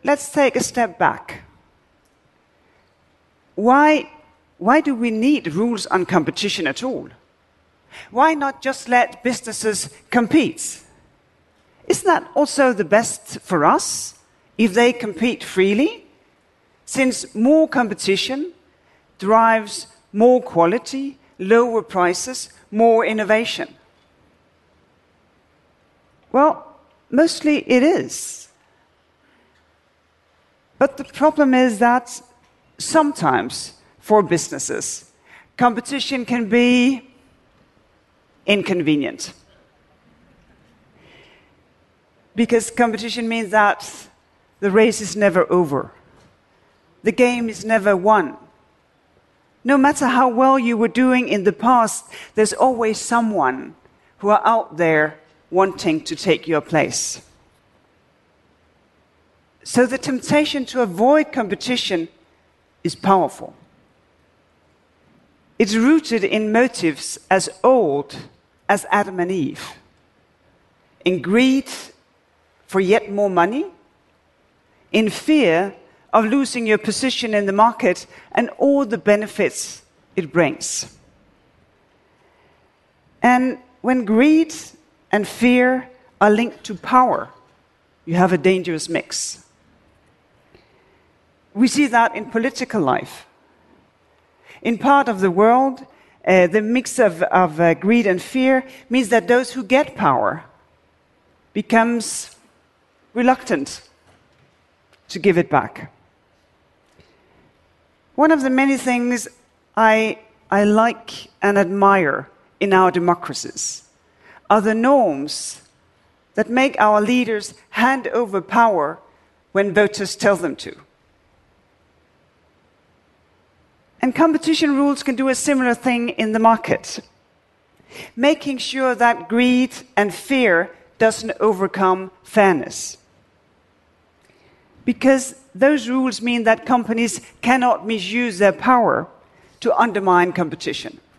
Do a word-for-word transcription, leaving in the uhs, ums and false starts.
let's take a step back. Why, why do we need rules on competition at all? Why not just let businesses compete? Isn't that also the best for us, if they compete freely? Since more competition drives more quality, lower prices, more innovation. Well, mostly it is. But the problem is that sometimes, for businesses, competition can be inconvenient. Because competition means that the race is never over. The game is never won. No matter how well you were doing in the past, there's always someone who are out there wanting to take your place. So the temptation to avoid competition is powerful. It's rooted in motives as old as Adam and Eve. In greed for yet more money, in fear of losing your position in the market and all the benefits it brings. And when greed and fear are linked to power, you have a dangerous mix. We see that in political life. In part of the world, uh, the mix of, of uh, greed and fear means that those who get power becomes reluctant to give it back. One of the many things I, I like and admire in our democracies are the norms that make our leaders hand over power when voters tell them to. And competition rules can do a similar thing in the market, making sure that greed and fear doesn't overcome fairness. Because those rules mean that companies cannot misuse their power to undermine competition.